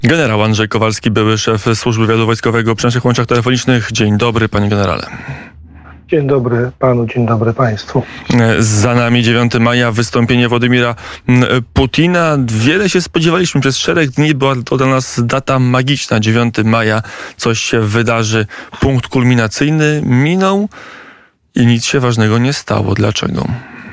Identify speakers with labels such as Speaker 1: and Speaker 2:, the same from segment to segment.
Speaker 1: Generał Andrzej Kowalski, były szef Służby Wywiadu Wojskowego, przy naszych łączach telefonicznych. Dzień dobry, panie generale.
Speaker 2: Dzień dobry panu, dzień dobry państwu.
Speaker 1: Za nami 9 maja, wystąpienie Władimira Putina. Wiele się spodziewaliśmy przez szereg dni, była to dla nas data magiczna. 9 maja, coś się wydarzy. Punkt kulminacyjny minął i nic się ważnego nie stało. Dlaczego?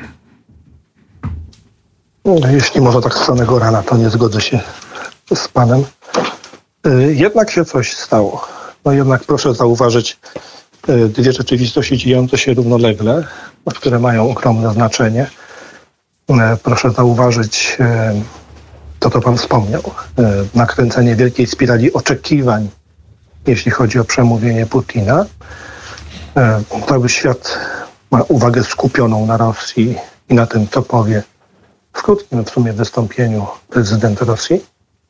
Speaker 2: Jeśli może tak z samego rana, to nie zgodzę się z panem. Jednak się coś stało. No jednak proszę zauważyć dwie rzeczywistości dziejące się równolegle, które mają ogromne znaczenie. Proszę zauważyć to, co pan wspomniał. Nakręcenie wielkiej spirali oczekiwań, jeśli chodzi o przemówienie Putina. Cały świat ma uwagę skupioną na Rosji i na tym, co powie w krótkim w sumie wystąpieniu prezydent Rosji.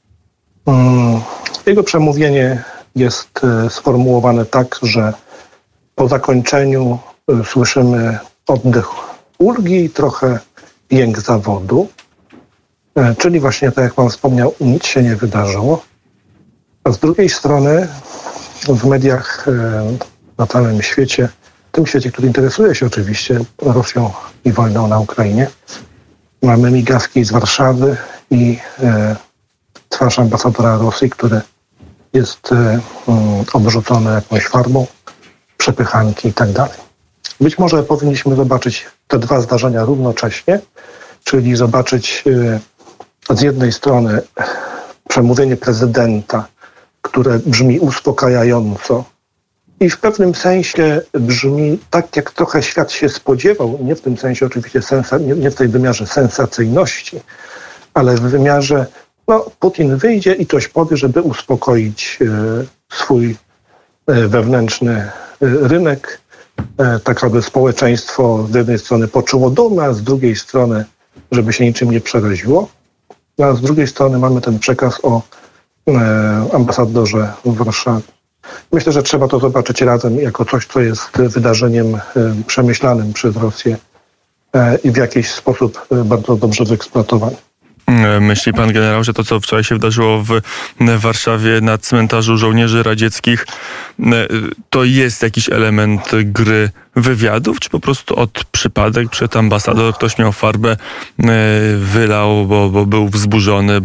Speaker 2: Jego przemówienie jest sformułowane tak, że po zakończeniu słyszymy oddech ulgi i trochę jęk zawodu. Czyli właśnie tak jak pan wspomniał, nic się nie wydarzyło. A z drugiej strony w mediach na całym świecie, tym świecie, który interesuje się oczywiście Rosją i wojną na Ukrainie, mamy migawki z Warszawy i twarz ambasadora Rosji, który jest obrzucony jakąś farbą, przepychanki i tak dalej. Być może powinniśmy zobaczyć te dwa zdarzenia równocześnie, czyli zobaczyć z jednej strony przemówienie prezydenta, które brzmi uspokajająco i w pewnym sensie brzmi tak, jak trochę świat się spodziewał, nie w tym sensie oczywiście, nie w tej wymiarze sensacyjności, ale w wymiarze Putin wyjdzie i coś powie, żeby uspokoić swój wewnętrzny rynek, tak aby społeczeństwo z jednej strony poczuło dumę, a z drugiej strony, żeby się niczym nie przeraziło. A z drugiej strony mamy ten przekaz o ambasadorze w Warszawie. Myślę, że trzeba to zobaczyć razem jako coś, co jest wydarzeniem przemyślanym przez Rosję i w jakiś sposób bardzo dobrze wyeksploatowanym.
Speaker 1: Myśli pan generał, że to, co wczoraj się wydarzyło w Warszawie na cmentarzu żołnierzy radzieckich, to jest jakiś element gry wywiadów, czy po prostu od przypadek przed ambasador ktoś miał farbę, wylał, bo był wzburzony,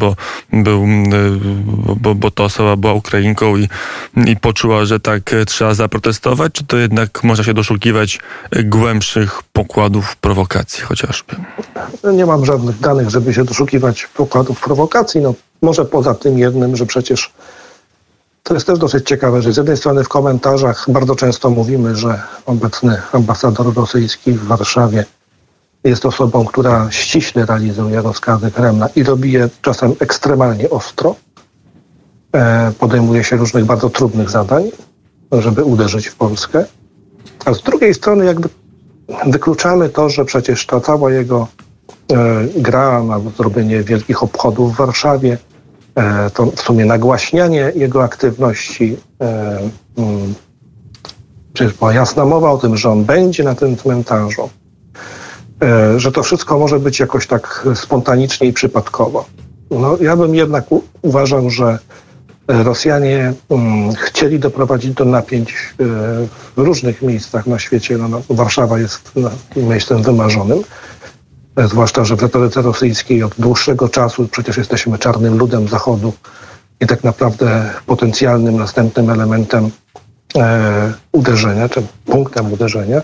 Speaker 1: bo ta osoba była Ukrainką i poczuła, że tak trzeba zaprotestować, czy to jednak można się doszukiwać głębszych pokładów prowokacji chociażby?
Speaker 2: Nie mam żadnych danych, żeby się doszukiwać pokładów prowokacji. Może poza tym jednym, że przecież to jest też dosyć ciekawe, że z jednej strony w komentarzach bardzo często mówimy, że obecny ambasador rosyjski w Warszawie jest osobą, która ściśle realizuje rozkazy Kremla i robi je czasem ekstremalnie ostro. Podejmuje się różnych bardzo trudnych zadań, żeby uderzyć w Polskę. A z drugiej strony jakby wykluczamy to, że przecież ta cała jego gra na zrobienie wielkich obchodów w Warszawie, to w sumie nagłaśnianie jego aktywności. Przecież była jasna mowa o tym, że on będzie na tym cmentarzu. Że to wszystko może być jakoś tak spontanicznie i przypadkowo. Ja bym jednak uważał, że Rosjanie chcieli doprowadzić do napięć w różnych miejscach na świecie. Warszawa jest miejscem wymarzonym. Zwłaszcza, że w retoryce rosyjskiej od dłuższego czasu przecież jesteśmy czarnym ludem Zachodu i tak naprawdę potencjalnym następnym elementem uderzenia, czy punktem uderzenia.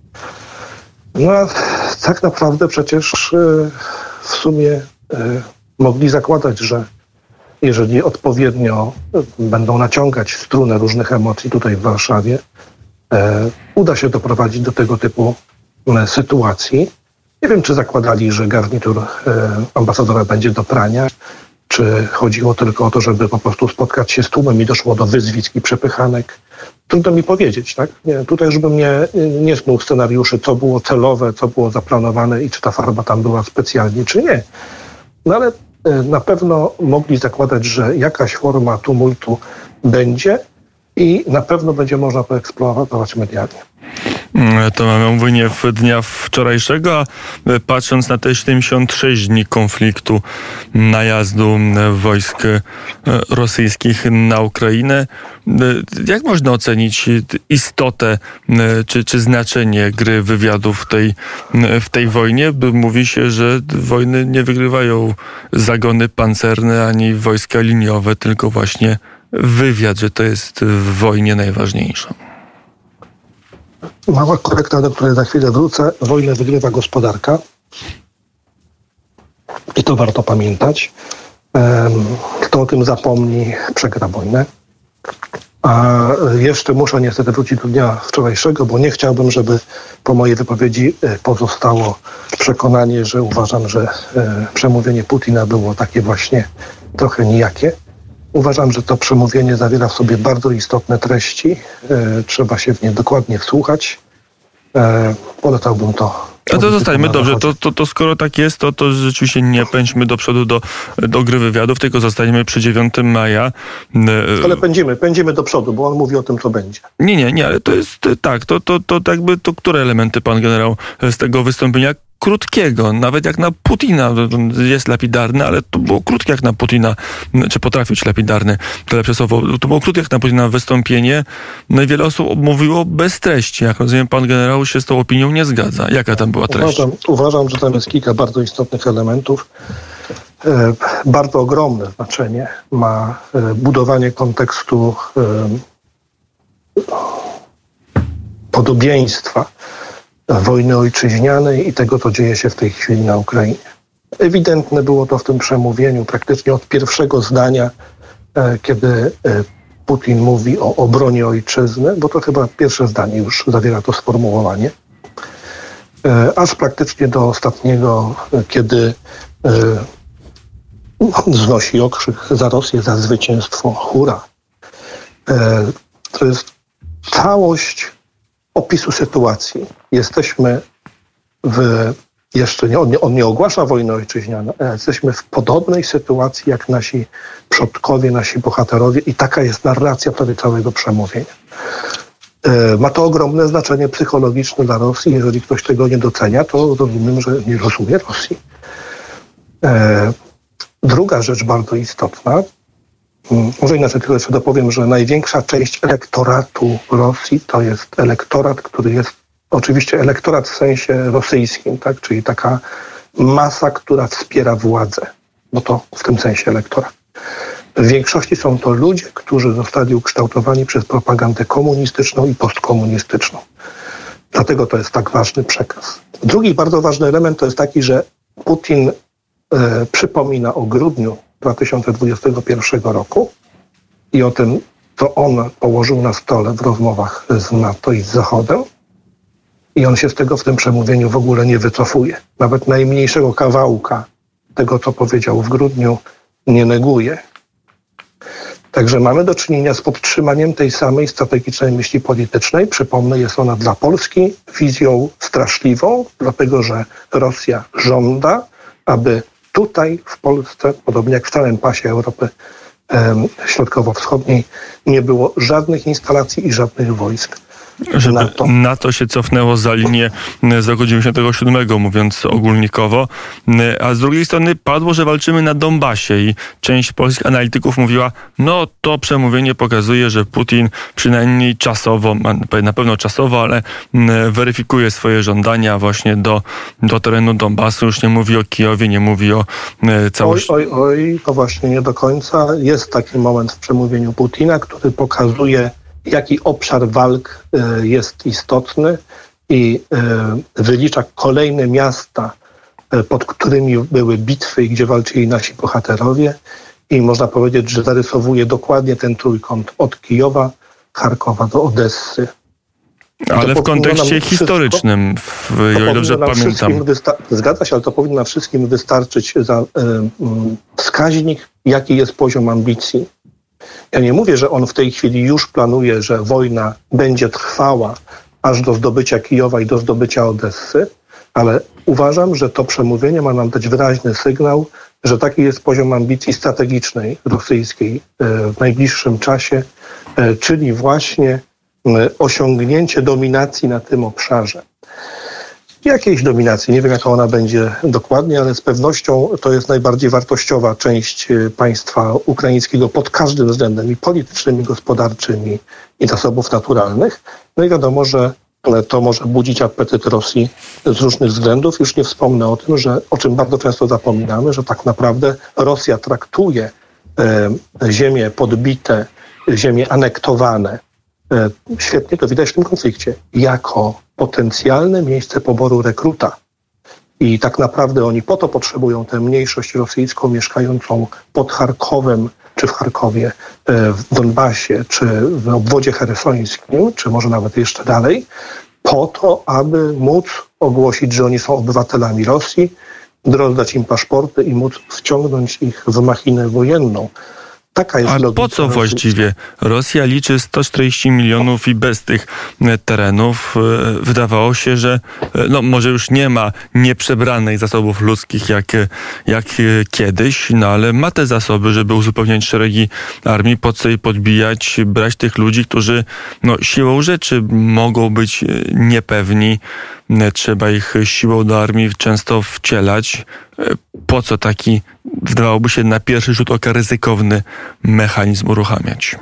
Speaker 2: A tak naprawdę przecież w sumie mogli zakładać, że jeżeli odpowiednio będą naciągać strunę różnych emocji tutaj w Warszawie, uda się doprowadzić do tego typu sytuacji. Nie wiem, czy zakładali, że garnitur ambasadora będzie do prania, czy chodziło tylko o to, żeby po prostu spotkać się z tłumem i doszło do wyzwisk i przepychanek. Trudno mi powiedzieć, tak? Tutaj już bym nie snuł scenariuszy, co było celowe, co było zaplanowane i czy ta farba tam była specjalnie, czy nie. Ale na pewno mogli zakładać, że jakaś forma tumultu będzie i na pewno będzie można to eksploatować medialnie.
Speaker 1: To mamy omówienie dnia wczorajszego, a patrząc na te 76 dni konfliktu, najazdu wojsk rosyjskich na Ukrainę, jak można ocenić istotę czy znaczenie gry wywiadów w tej wojnie? Mówi się, że wojny nie wygrywają zagony pancerne ani wojska liniowe, tylko właśnie wywiad, że to jest w wojnie najważniejsze.
Speaker 2: Mała korekta, do której za chwilę wrócę. Wojnę wygrywa gospodarka. I to warto pamiętać. Kto o tym zapomni, przegra wojnę. A jeszcze muszę niestety wrócić do dnia wczorajszego, bo nie chciałbym, żeby po mojej wypowiedzi pozostało przekonanie, że uważam, że przemówienie Putina było takie właśnie trochę nijakie. Uważam, że to przemówienie zawiera w sobie bardzo istotne treści. Trzeba się w nie dokładnie wsłuchać. Polecałbym to.
Speaker 1: A to zostańmy, dobrze, to skoro tak jest, to rzeczywiście nie pędźmy do przodu do gry wywiadów, tylko zostańmy przy 9 maja.
Speaker 2: Ale pędzimy do przodu, bo on mówi o tym, co będzie.
Speaker 1: Nie, ale to jest tak, to które elementy pan generał z tego wystąpienia krótkiego, nawet jak na Putina, jest lapidarny, ale to było krótkie jak na Putina, czy potrafił być lapidarny, to lepsze słowo, to było krótkie jak na Putina wystąpienie, no i wiele osób mówiło bez treści. Jak rozumiem, pan generał się z tą opinią nie zgadza. Jaka tam była treść?
Speaker 2: Uważam, że tam jest kilka bardzo istotnych elementów. Bardzo ogromne znaczenie ma budowanie kontekstu podobieństwa wojny ojczyźnianej i tego, co dzieje się w tej chwili na Ukrainie. Ewidentne było to w tym przemówieniu praktycznie od pierwszego zdania, kiedy Putin mówi o obronie ojczyzny, bo to chyba pierwsze zdanie już zawiera to sformułowanie, aż praktycznie do ostatniego, kiedy wznosi okrzyk za Rosję, za zwycięstwo, hurra. To jest całość opisu sytuacji. Jesteśmy on nie ogłasza wojny ojczyźnianej, ale jesteśmy w podobnej sytuacji jak nasi przodkowie, nasi bohaterowie i taka jest narracja prawie całego przemówienia. Ma to ogromne znaczenie psychologiczne dla Rosji. Jeżeli ktoś tego nie docenia, to rozumiem, że nie rozumie Rosji. Druga rzecz bardzo istotna, może inaczej tylko jeszcze dopowiem, że największa część elektoratu Rosji to jest elektorat, który jest oczywiście elektorat w sensie rosyjskim, tak? Czyli taka masa, która wspiera władzę, bo to w tym sensie elektorat. W większości są to ludzie, którzy zostali ukształtowani przez propagandę komunistyczną i postkomunistyczną. Dlatego to jest tak ważny przekaz. Drugi bardzo ważny element to jest taki, że Putin przypomina o grudniu 2021 roku i o tym, co on położył na stole w rozmowach z NATO i z Zachodem. I on się z tego w tym przemówieniu w ogóle nie wycofuje. Nawet najmniejszego kawałka tego, co powiedział w grudniu, nie neguje. Także mamy do czynienia z podtrzymaniem tej samej strategicznej myśli politycznej. Przypomnę, jest ona dla Polski wizją straszliwą, dlatego że Rosja żąda, aby tutaj w Polsce, podobnie jak w całym pasie Europy Środkowo-Wschodniej, nie było żadnych instalacji i żadnych wojsk.
Speaker 1: Żeby NATO się cofnęło za linię z roku 97, mówiąc ogólnikowo. A z drugiej strony padło, że walczymy na Donbasie i część polskich analityków mówiła, no to przemówienie pokazuje, że Putin przynajmniej czasowo, na pewno czasowo, ale weryfikuje swoje żądania właśnie do terenu Donbasu. Już nie mówi o Kijowie, nie mówi o całości.
Speaker 2: Oj, to właśnie nie do końca. Jest taki moment w przemówieniu Putina, który pokazuje, jaki obszar walk jest istotny i wylicza kolejne miasta, pod którymi były bitwy i gdzie walczyli nasi bohaterowie. I można powiedzieć, że zarysowuje dokładnie ten trójkąt od Kijowa, Charkowa do Odessy.
Speaker 1: Ale w kontekście historycznym, o ile dobrze pamiętam.
Speaker 2: Zgadza się, ale to powinno nam wszystkim wystarczyć za wskaźnik, jaki jest poziom ambicji. Ja nie mówię, że on w tej chwili już planuje, że wojna będzie trwała aż do zdobycia Kijowa i do zdobycia Odessy, ale uważam, że to przemówienie ma nam dać wyraźny sygnał, że taki jest poziom ambicji strategicznej rosyjskiej w najbliższym czasie, czyli właśnie osiągnięcie dominacji na tym obszarze. Jakiejś dominacji, nie wiem jaka ona będzie dokładnie, ale z pewnością to jest najbardziej wartościowa część państwa ukraińskiego pod każdym względem, i politycznym, i gospodarczym, i zasobów naturalnych. No i wiadomo, że to może budzić apetyt Rosji z różnych względów. Już nie wspomnę o tym, że, o czym bardzo często zapominamy, że tak naprawdę Rosja traktuje ziemie podbite, ziemie anektowane, świetnie to widać w tym konflikcie, jako potencjalne miejsce poboru rekruta. I tak naprawdę oni po to potrzebują tę mniejszość rosyjską mieszkającą pod Charkowem, czy w Charkowie, w Donbasie, czy w obwodzie cheresońskim, czy może nawet jeszcze dalej, po to, aby móc ogłosić, że oni są obywatelami Rosji, rozdać im paszporty i móc wciągnąć ich w machinę wojenną. Taka jest
Speaker 1: A po co właściwie? Rosja liczy 140 milionów i bez tych terenów wydawało się, że może już nie ma nieprzebranych zasobów ludzkich jak kiedyś, ale ma te zasoby, żeby uzupełniać szeregi armii, po co jej podbijać, brać tych ludzi, którzy siłą rzeczy mogą być niepewni. Trzeba ich siłą do armii często wcielać. Po co taki, wydawałoby się na pierwszy rzut oka, ryzykowny mechanizm uruchamiać?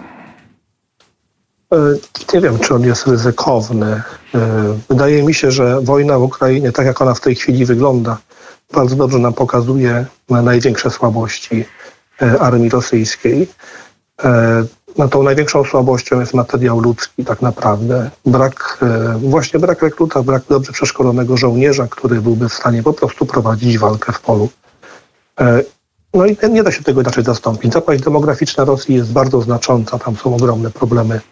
Speaker 2: Nie wiem, czy on jest ryzykowny. Wydaje mi się, że wojna w Ukrainie, tak jak ona w tej chwili wygląda, bardzo dobrze nam pokazuje największe słabości armii rosyjskiej. Tą największą słabością jest materiał ludzki tak naprawdę. Brak rekruta, brak dobrze przeszkolonego żołnierza, który byłby w stanie po prostu prowadzić walkę w polu. No i nie da się tego inaczej zastąpić. Zapaść demograficzna Rosji jest bardzo znacząca. Tam są ogromne problemy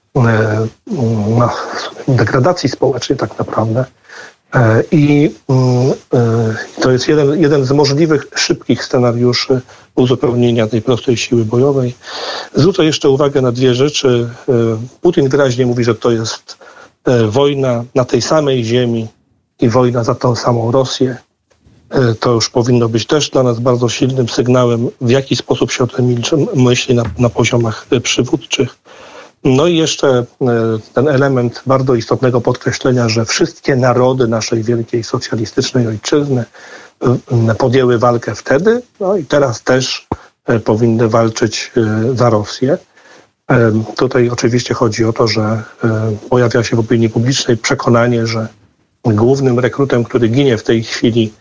Speaker 2: degradacji społecznej tak naprawdę. I to jest jeden z możliwych, szybkich scenariuszy uzupełnienia tej prostej siły bojowej. Zwrócę jeszcze uwagę na dwie rzeczy. Putin wyraźnie mówi, że to jest wojna na tej samej ziemi i wojna za tą samą Rosję. To już powinno być też dla nas bardzo silnym sygnałem, w jaki sposób się o tym myśli na poziomach przywódczych. No i jeszcze ten element bardzo istotnego podkreślenia, że wszystkie narody naszej wielkiej socjalistycznej ojczyzny podjęły walkę wtedy, no i teraz też powinny walczyć za Rosję. Tutaj oczywiście chodzi o to, że pojawia się w opinii publicznej przekonanie, że głównym rekrutem, który ginie w tej chwili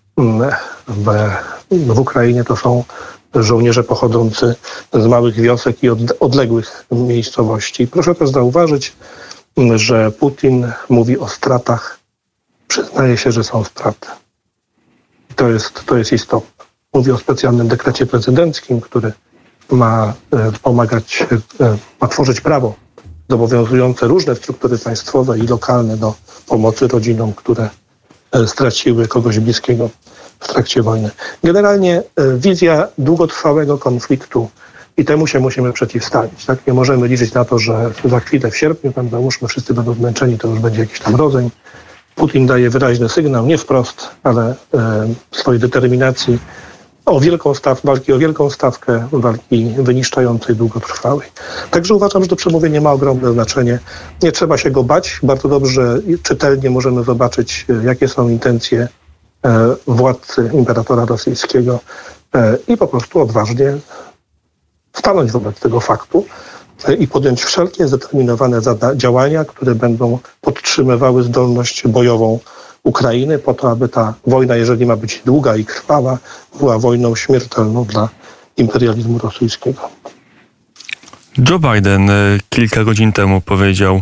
Speaker 2: w Ukrainie, to są żołnierze pochodzący z małych wiosek i odległych miejscowości. Proszę też zauważyć, że Putin mówi o stratach. Przyznaje się, że są straty. To jest istotne. Mówi o specjalnym dekrecie prezydenckim, który ma pomagać, ma tworzyć prawo zobowiązujące różne struktury państwowe i lokalne do pomocy rodzinom, które straciły kogoś bliskiego w trakcie wojny. Generalnie wizja długotrwałego konfliktu i temu się musimy przeciwstawić. Tak? Nie możemy liczyć na to, że za chwilę w sierpniu, tam załóżmy wszyscy będą zmęczeni, to już będzie jakiś tam rodzeń. Putin daje wyraźny sygnał, nie wprost, ale swojej determinacji walki o wielką stawkę, walki wyniszczającej, długotrwałej. Także uważam, że to przemówienie ma ogromne znaczenie. Nie trzeba się go bać. Bardzo dobrze, czytelnie możemy zobaczyć, jakie są intencje władcy imperatora rosyjskiego i po prostu odważnie stanąć wobec tego faktu i podjąć wszelkie zdeterminowane działania, które będą podtrzymywały zdolność bojową Ukrainy po to, aby ta wojna, jeżeli ma być długa i krwawa, była wojną śmiertelną dla imperializmu rosyjskiego.
Speaker 1: Joe Biden kilka godzin temu powiedział: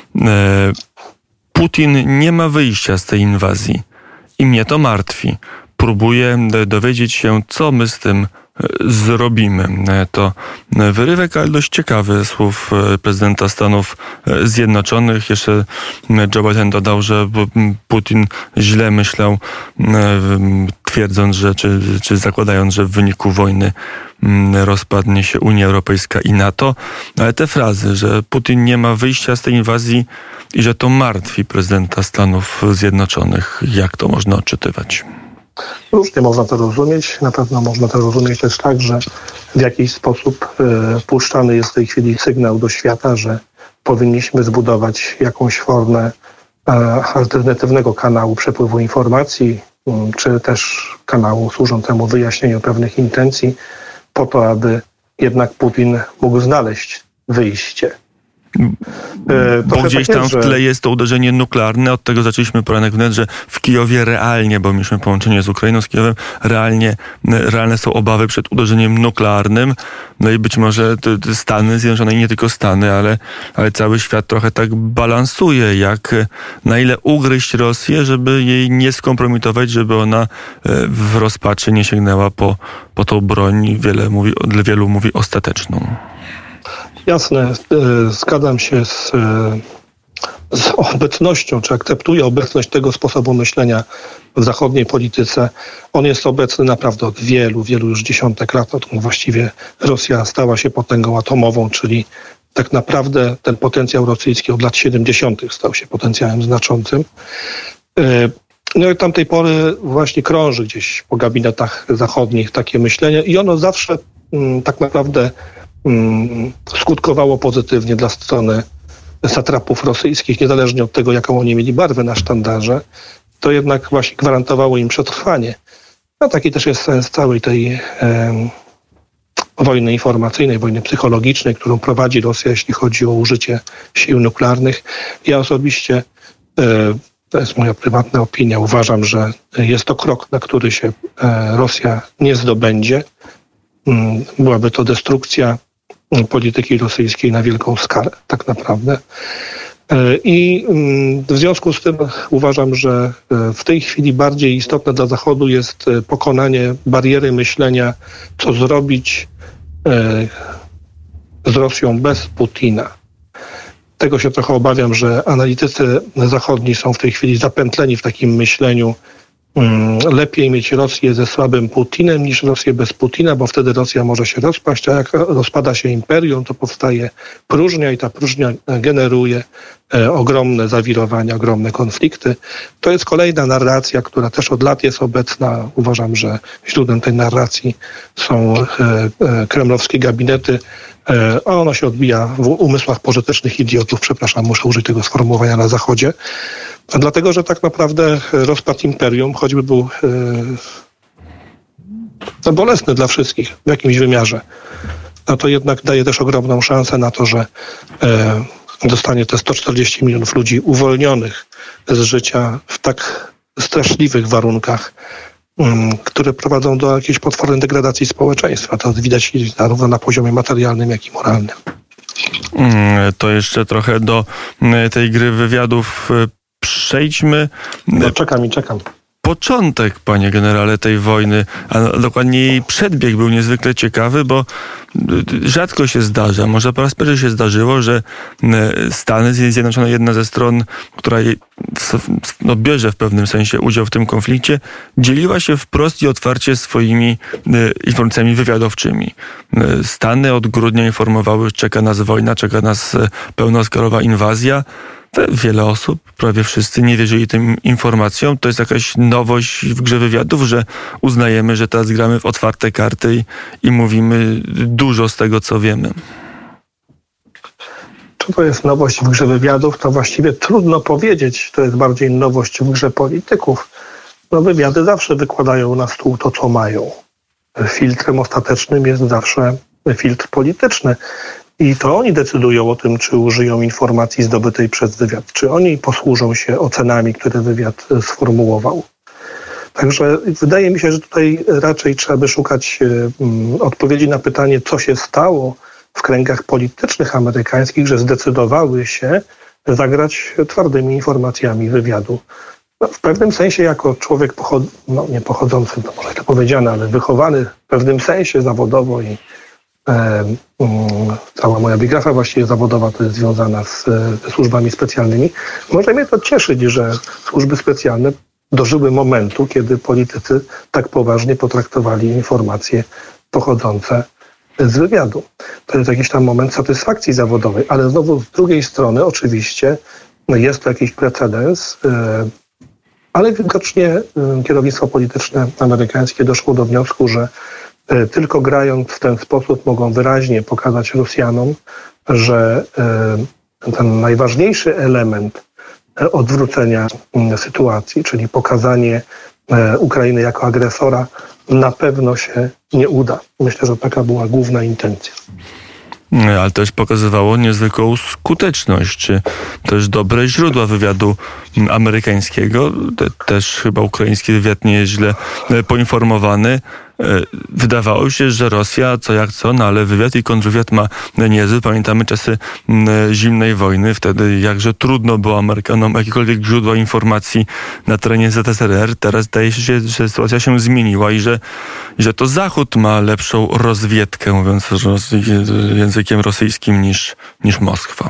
Speaker 1: Putin nie ma wyjścia z tej inwazji i mnie to martwi. Próbuję dowiedzieć się, co my z tym zrobimy. To wyrywek, ale dość ciekawy słów prezydenta Stanów Zjednoczonych. Jeszcze Joe Biden dodał, że Putin źle myślał, twierdząc, że czy zakładając, że w wyniku wojny rozpadnie się Unia Europejska i NATO. Ale te frazy, że Putin nie ma wyjścia z tej inwazji i że to martwi prezydenta Stanów Zjednoczonych, jak to można odczytywać?
Speaker 2: Różnie można to rozumieć. Na pewno można to rozumieć też tak, że w jakiś sposób puszczany jest w tej chwili sygnał do świata, że powinniśmy zbudować jakąś formę alternatywnego kanału przepływu informacji, czy też kanału służącemu wyjaśnieniu pewnych intencji, po to, aby jednak Putin mógł znaleźć wyjście.
Speaker 1: Bo gdzieś tam w tle jest to uderzenie nuklearne. Od tego zaczęliśmy poranek wnet, że w Kijowie realnie, bo mieliśmy połączenie z Ukrainą, z Kijowem, realne są obawy przed uderzeniem nuklearnym. No i być może Stany Zjednoczone, i nie tylko Stany, ale cały świat trochę tak balansuje, na ile ugryźć Rosję, żeby jej nie skompromitować, żeby ona w rozpaczy nie sięgnęła po tą broń, wielu mówi ostateczną.
Speaker 2: Jasne, zgadzam się z obecnością, czy akceptuję obecność tego sposobu myślenia w zachodniej polityce. On jest obecny naprawdę od wielu już dziesiątek lat, odkąd właściwie Rosja stała się potęgą atomową, czyli tak naprawdę ten potencjał rosyjski od lat 70. stał się potencjałem znaczącym. No i od tamtej pory właśnie krąży gdzieś po gabinetach zachodnich takie myślenie i ono zawsze tak naprawdę skutkowało pozytywnie dla strony satrapów rosyjskich, niezależnie od tego, jaką oni mieli barwę na sztandarze, to jednak właśnie gwarantowało im przetrwanie. A taki też jest sens całej tej wojny informacyjnej, wojny psychologicznej, którą prowadzi Rosja, jeśli chodzi o użycie sił nuklearnych. Ja osobiście, to jest moja prywatna opinia, uważam, że jest to krok, na który się Rosja nie zdobędzie. Byłaby to destrukcja polityki rosyjskiej na wielką skalę, tak naprawdę. I w związku z tym uważam, że w tej chwili bardziej istotne dla Zachodu jest pokonanie bariery myślenia, co zrobić z Rosją bez Putina. Tego się trochę obawiam, że analitycy zachodni są w tej chwili zapętleni w takim myśleniu, lepiej mieć Rosję ze słabym Putinem niż Rosję bez Putina, bo wtedy Rosja może się rozpaść, a jak rozpada się imperium, to powstaje próżnia i ta próżnia generuje ogromne zawirowania, ogromne konflikty. To jest kolejna narracja, która też od lat jest obecna. Uważam, że źródłem tej narracji są kremlowskie gabinety, a ona się odbija w umysłach pożytecznych idiotów, przepraszam, muszę użyć tego sformułowania na Zachodzie, dlatego, że tak naprawdę rozpad imperium, choćby był bolesny dla wszystkich w jakimś wymiarze, no to jednak daje też ogromną szansę na to, że zostanie te 140 milionów ludzi uwolnionych z życia w tak straszliwych warunkach, które prowadzą do jakiejś potwornej degradacji społeczeństwa. To widać zarówno na poziomie materialnym, jak i moralnym.
Speaker 1: To jeszcze trochę do tej gry wywiadów przejdźmy.
Speaker 2: No, czekam.
Speaker 1: Początek, panie generale, tej wojny, a dokładnie jej przedbieg był niezwykle ciekawy, bo rzadko się zdarza, może po raz pierwszy się zdarzyło, że Stany Zjednoczone, jedna ze stron, która bierze w pewnym sensie udział w tym konflikcie, dzieliła się wprost i otwarcie swoimi informacjami wywiadowczymi. Stany od grudnia informowały, że czeka nas wojna, czeka nas pełnoskalowa inwazja. Wiele osób, prawie wszyscy, nie wierzyli tym informacjom. To jest jakaś nowość w grze wywiadów, że uznajemy, że teraz gramy w otwarte karty i mówimy dużo z tego, co wiemy.
Speaker 2: Czy to jest nowość w grze wywiadów? To właściwie trudno powiedzieć. To jest bardziej nowość w grze polityków. No, wywiady zawsze wykładają na stół to, co mają. Filtrem ostatecznym jest zawsze filtr polityczny. I to oni decydują o tym, czy użyją informacji zdobytej przez wywiad, czy oni posłużą się ocenami, które wywiad sformułował. Także wydaje mi się, że tutaj raczej trzeba by szukać odpowiedzi na pytanie, co się stało w kręgach politycznych amerykańskich, że zdecydowały się zagrać twardymi informacjami wywiadu. No, w pewnym sensie jako człowiek nie pochodzący, no może to powiedziane, ale wychowany w pewnym sensie zawodowo i cała moja biografia właściwie zawodowa to jest związana ze służbami specjalnymi. Może mnie to cieszyć, że służby specjalne dożyły momentu, kiedy politycy tak poważnie potraktowali informacje pochodzące z wywiadu. To jest jakiś tam moment satysfakcji zawodowej, ale znowu z drugiej strony oczywiście jest to jakiś precedens, ale widocznie kierownictwo polityczne amerykańskie doszło do wniosku, że tylko grając w ten sposób mogą wyraźnie pokazać Rosjanom, że ten najważniejszy element odwrócenia sytuacji, czyli pokazanie Ukrainy jako agresora, na pewno się nie uda. Myślę, że taka była główna intencja.
Speaker 1: Ale też pokazywało niezwykłą skuteczność, czy też dobre źródła wywiadu amerykańskiego. Też chyba ukraiński wywiad nie jest źle poinformowany. Wydawało się, że Rosja co jak co, no ale wywiad i kontrwywiad ma niezły. Pamiętamy czasy zimnej wojny, wtedy jakże trudno było Amerykanom jakiekolwiek źródła informacji na terenie ZSRR. Teraz zdaje się, że sytuacja się zmieniła i że to Zachód ma lepszą rozwiedkę, mówiąc językiem rosyjskim, niż Moskwa.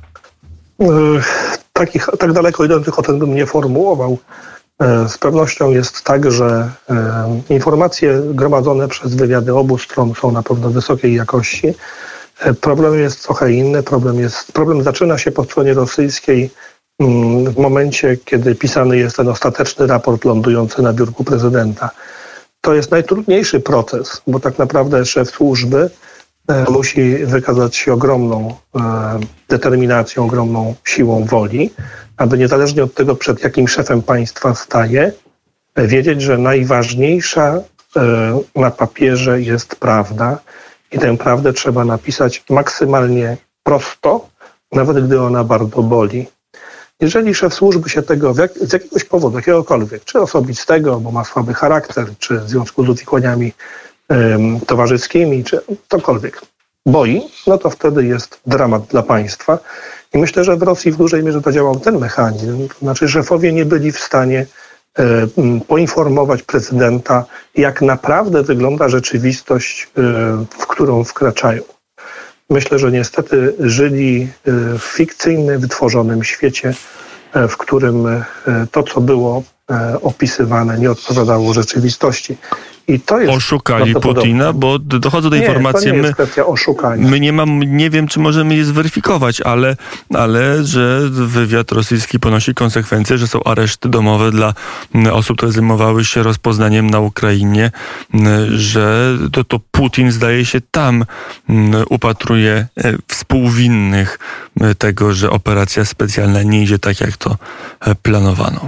Speaker 2: Tak daleko idących ocen bym nie formułował. Z pewnością jest tak, że informacje gromadzone przez wywiady obu stron są na pewno wysokiej jakości. Problem jest trochę inny. Problem zaczyna się po stronie rosyjskiej w momencie, kiedy pisany jest ten ostateczny raport lądujący na biurku prezydenta. To jest najtrudniejszy proces, bo tak naprawdę szef służby musi wykazać się ogromną determinacją, ogromną siłą woli, aby niezależnie od tego, przed jakim szefem państwa staje, wiedzieć, że najważniejsza na papierze jest prawda i tę prawdę trzeba napisać maksymalnie prosto, nawet gdy ona bardzo boli. Jeżeli szef służby się tego z jakiegoś powodu, jakiegokolwiek, czy osobistego, bo ma słaby charakter, czy w związku z uwikłaniami towarzyskimi, czy cokolwiek boi, no to wtedy jest dramat dla państwa. I myślę, że w Rosji w dużej mierze zadziałał ten mechanizm. To znaczy szefowie nie byli w stanie poinformować prezydenta, jak naprawdę wygląda rzeczywistość, w którą wkraczają. Myślę, że niestety żyli w fikcyjnym, wytworzonym świecie, w którym to, co było opisywane, nie odpowiadało rzeczywistości. I to jest
Speaker 1: oszukali Putina, bo dochodzą do informacji.
Speaker 2: To nie jest kwestia oszukania.
Speaker 1: Nie wiem, czy możemy je zweryfikować, ale że wywiad rosyjski ponosi konsekwencje, że są areszty domowe dla osób, które zajmowały się rozpoznaniem na Ukrainie, że to Putin, zdaje się, tam upatruje współwinnych tego, że operacja specjalna nie idzie tak, jak to planowano.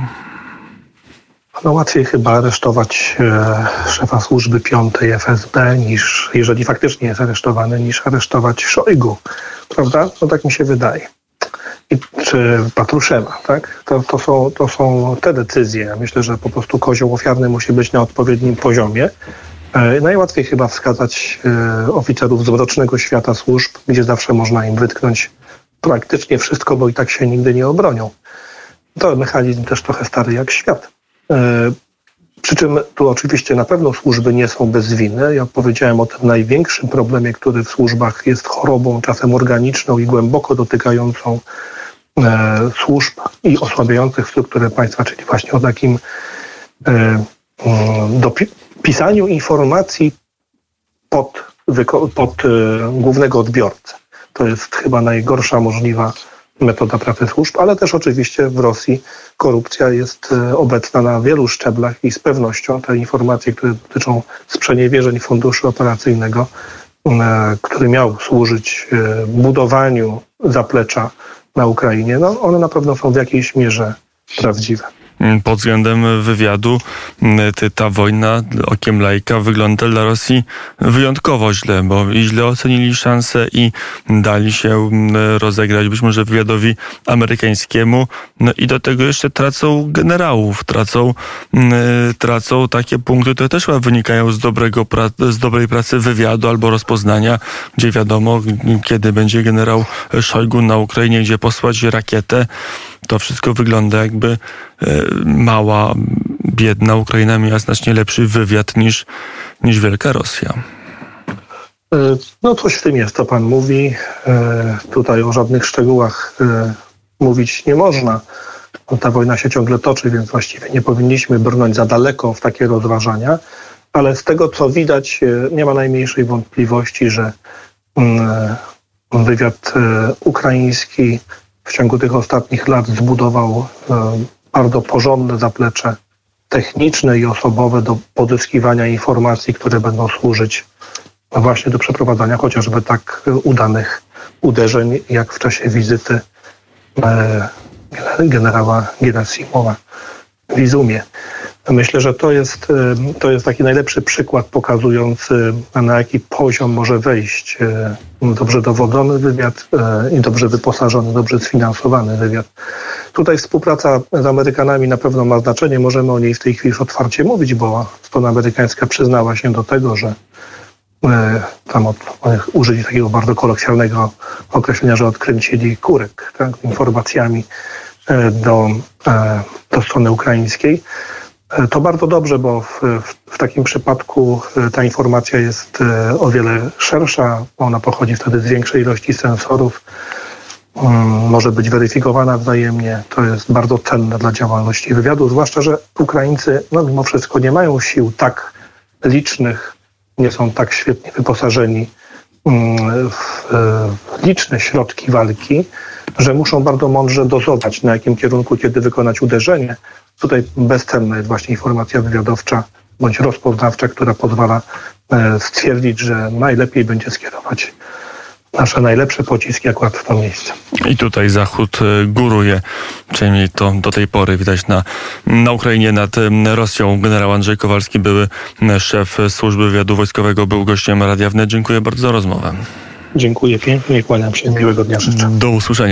Speaker 2: No łatwiej chyba aresztować szefa służby 5 FSB, niż, jeżeli faktycznie jest aresztowany, niż aresztować Szojgu, prawda? No tak mi się wydaje. Czy Patruszewa, tak? To są te decyzje. Ja myślę, że po prostu kozioł ofiarny musi być na odpowiednim poziomie. Najłatwiej chyba wskazać oficerów z mrocznego świata służb, gdzie zawsze można im wytknąć praktycznie wszystko, bo i tak się nigdy nie obronią. To mechanizm też trochę stary jak świat. Przy czym tu oczywiście na pewno służby nie są bez winy. Ja powiedziałem o tym największym problemie, który w służbach jest chorobą czasem organiczną i głęboko dotykającą służb i osłabiających strukturę państwa, czyli właśnie o takim pisaniu informacji pod głównego odbiorcę. To jest chyba najgorsza możliwa metoda pracy służb, ale też oczywiście w Rosji korupcja jest obecna na wielu szczeblach i z pewnością te informacje, które dotyczą sprzeniewierzeń funduszu operacyjnego, który miał służyć budowaniu zaplecza na Ukrainie, no one na pewno są w jakiejś mierze prawdziwe.
Speaker 1: Pod względem wywiadu ta wojna okiem laika wygląda dla Rosji wyjątkowo źle, bo i źle ocenili szanse i dali się rozegrać być może wywiadowi amerykańskiemu. No i do tego jeszcze tracą generałów, tracą takie punkty, które też chyba wynikają z dobrej pracy wywiadu albo rozpoznania, gdzie wiadomo, kiedy będzie generał Szojgu na Ukrainie, gdzie posłać rakietę. To wszystko wygląda jakby mała, biedna Ukraina miała znacznie lepszy wywiad niż wielka Rosja.
Speaker 2: No coś w tym jest, co pan mówi. Tutaj o żadnych szczegółach mówić nie można. Ta wojna się ciągle toczy, więc właściwie nie powinniśmy brnąć za daleko w takie rozważania. Ale z tego, co widać, nie ma najmniejszej wątpliwości, że wywiad ukraiński w ciągu tych ostatnich lat zbudował bardzo porządne zaplecze techniczne i osobowe do pozyskiwania informacji, które będą służyć właśnie do przeprowadzania chociażby tak udanych uderzeń, jak w czasie wizyty generała Gerasimowa w Izumie. Myślę, że to jest taki najlepszy przykład pokazujący, na jaki poziom może wejść dobrze dowodzony wywiad i dobrze wyposażony, dobrze sfinansowany wywiad. Tutaj współpraca z Amerykanami na pewno ma znaczenie. Możemy o niej w tej chwili już otwarcie mówić, bo strona amerykańska przyznała się do tego, że użyli takiego bardzo kolokwialnego określenia, że odkręcili kurek, tak, informacjami do strony ukraińskiej. To bardzo dobrze, bo w takim przypadku ta informacja jest o wiele szersza. Ona pochodzi wtedy z większej ilości sensorów. Może być weryfikowana wzajemnie. To jest bardzo cenne dla działalności wywiadu, zwłaszcza, że Ukraińcy mimo wszystko nie mają sił tak licznych, nie są tak świetnie wyposażeni w liczne środki walki, że muszą bardzo mądrze dozować, na jakim kierunku, kiedy wykonać uderzenie. Tutaj bezcenna jest właśnie informacja wywiadowcza bądź rozpoznawcza, która pozwala stwierdzić, że najlepiej będzie skierować nasze najlepsze pociski akurat w to miejsce.
Speaker 1: I tutaj Zachód góruje, przynajmniej to do tej pory widać na Ukrainie nad Rosją. Generał Andrzej Kowalski, były szef Służby Wywiadu Wojskowego, był gościem Radia Wnet. Dziękuję bardzo za rozmowę.
Speaker 2: Dziękuję pięknie i kłaniam się. Miłego dnia życzę.
Speaker 1: Do usłyszenia.